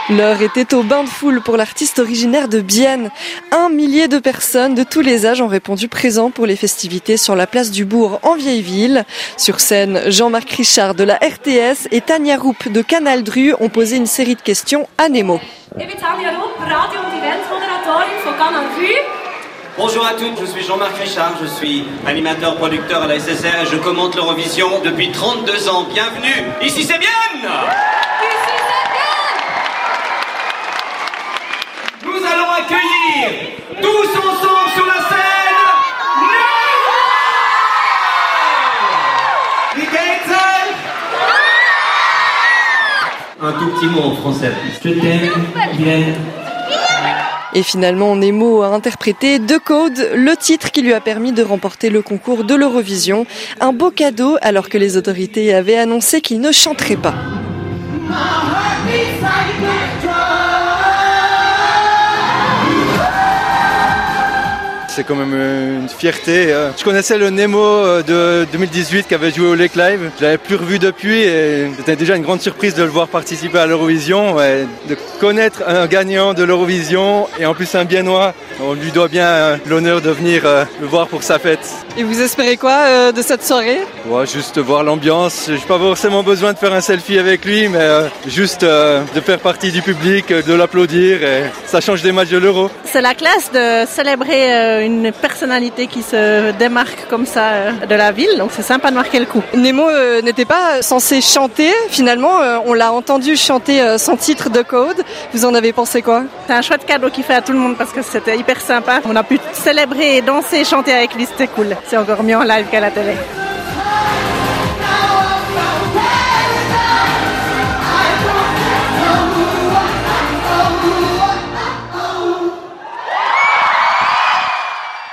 L'heure était au bain de foule pour l'artiste originaire de Bienne. 1 millier de personnes de tous les âges ont répondu présent pour les festivités sur la place du Bourg en Vieille-Ville. Sur scène, Jean-Marc Richard de la RTS et Tania Roup de Canal Dru ont posé une série de questions à Nemo. Bonjour à toutes, je suis Jean-Marc Richard, je suis animateur-producteur à la SSR et je commente l'Eurovision depuis 32 ans. Bienvenue, ici c'est Bienne! Nous allons accueillir tous ensemble sur la scène un tout petit mot en français. Je t'aime, Bienne. Et finalement, Nemo a interprété The Code, le titre qui lui a permis de remporter le concours de l'Eurovision. Un beau cadeau alors que les autorités avaient annoncé qu'il ne chanterait pas. C'est quand même une fierté. Je connaissais le Nemo de 2018 qui avait joué au Lake Live. Je l'avais plus revu depuis et c'était déjà une grande surprise de le voir participer à l'Eurovision. Ouais, de connaître un gagnant de l'Eurovision et en plus un Biennois. On lui doit bien l'honneur de venir le voir pour sa fête. Et vous espérez quoi de cette soirée ? Ouais, juste voir l'ambiance. Je n'ai pas forcément besoin de faire un selfie avec lui, mais juste de faire partie du public, de l'applaudir. Et ça change des matchs de l'Euro. C'est la classe de célébrer une personnalité qui se démarque comme ça de la ville, donc c'est sympa de marquer le coup. Nemo n'était pas censé chanter, finalement on l'a entendu chanter son titre The Code. Vous en avez pensé quoi ? C'est un chouette cadeau qu'il fait à tout le monde parce que c'était hyper sympa. On a pu célébrer, danser, chanter avec lui, c'était cool. C'est encore mieux en live qu'à la télé.